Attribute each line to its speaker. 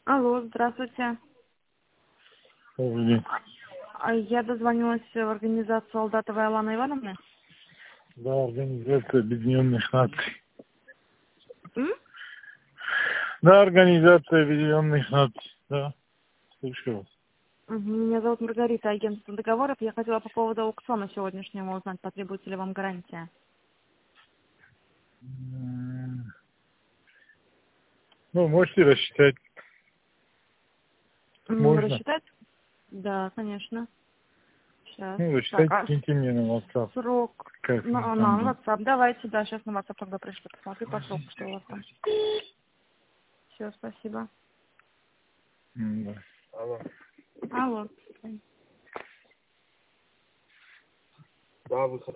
Speaker 1: Алло, здравствуйте.
Speaker 2: Добрый день.
Speaker 1: Я дозвонилась в организацию Солдатовой Аланы Ивановны.
Speaker 2: Да, Организация Объединенных Наций.
Speaker 1: М?
Speaker 2: Да, Организация Объединенных Наций. Да, слышу вас.
Speaker 1: Меня зовут Маргарита, агентство договоров. Я хотела по поводу аукциона сегодняшнего узнать, потребуется ли вам гарантия.
Speaker 2: Ну, можете рассчитать. Можно.
Speaker 1: Рассчитать? Да, конечно. Сейчас.
Speaker 2: Ну,
Speaker 1: Так,
Speaker 2: рассчитайте, киньте мне на WhatsApp.
Speaker 1: срок
Speaker 2: Какая
Speaker 1: на
Speaker 2: там будет.
Speaker 1: WhatsApp. Давайте, да, сейчас на WhatsApp тогда пришлю. Посмотрю по сроку, что у вас там. Все, спасибо.
Speaker 2: Да. Алло.
Speaker 1: Алло.
Speaker 2: Да, вы